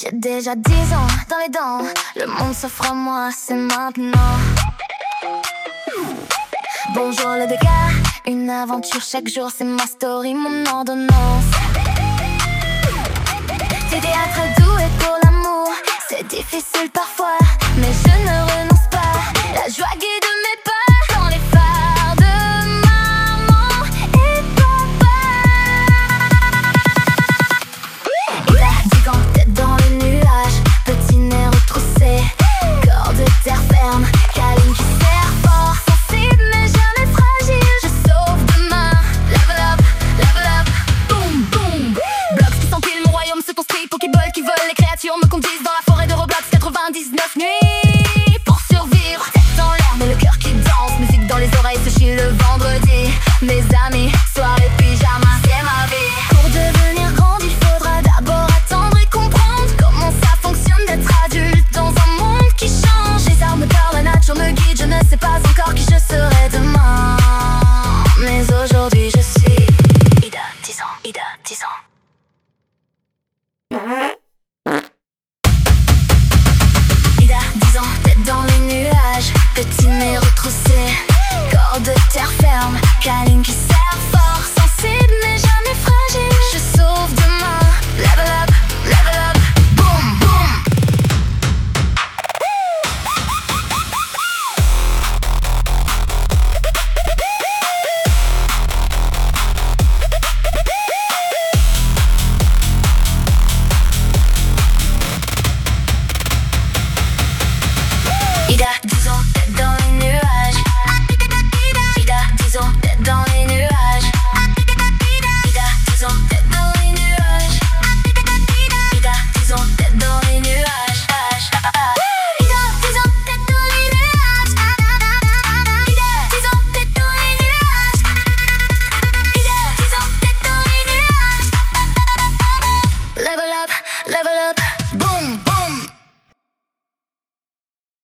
J'ai déjà 10 ans dans les dents, le monde s'offre à moi, c'est maintenant. Bonjour le dégât, une aventure chaque jour, c'est ma story, mon ordonnance. T'es très doué pour l'amour, c'est difficile parfois, mais je ne renonce pas. La joie guide mes pas dans les phares de maman et papa. Il a 10 ans, tête dans les nuages, petit nez retroussé, corps de terre ferme, câline qui serre fort, sensible mais jamais fragile. Je sauve demain, level up, boum boum. Blocs qui s'empilent, mon royaume se construit, Pokéball qui vole, les créatures me conduisent dans la forêt de Roblox. 99 nuits pour survivre, tête dans l'air mais le cœur qui danse, musique dans les oreilles, se chie le vendredi. Mes amis, soirée pyjama, c'est ma vie. Pour devenir grande, il faudra d'abord attendre et comprendre comment ça fonctionne d'être adulte dans un monde qui change. Les armes par la nature me guident, je ne sais pas encore qui je serai demain, mais aujourd'hui je suis Ida, 10 ans, Ida, 10 ans. Ida, 10 ans, tête dans les nuages, petit nez retroussé, corps de terre ferme, câline qui serre fort, sensible mais jamais fragile. Je sauve demain, level up, boum boum. Ida, 10 ans, tête dans les nuages. Ida, 10 ans, tête dans les nuages. Ida, 10 ans, tête dans les nuages. Ida, 10 ans, tête dans les nuages. Ida, 10 ans, tête dans les nuages. Ida, 10 ans, tête dans les nuages. Ida, 10 ans, tête dans les nuages. Level up, level up.